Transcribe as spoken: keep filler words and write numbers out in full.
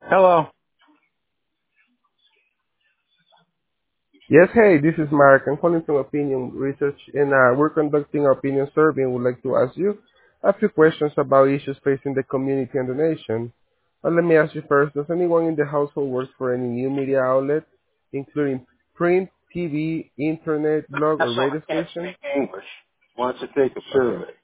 Hello. Yes, hey, this is Mark. I'm calling from Opinion Research, and uh, we're conducting an opinion survey and would like to ask you a few questions about issues facing the community and the nation. Uh, let me ask you first, does anyone in the household work for any new media outlet, including print, T V, internet, blog, That's or so radio I can't station? speak English. Why don't you take a Okay. survey?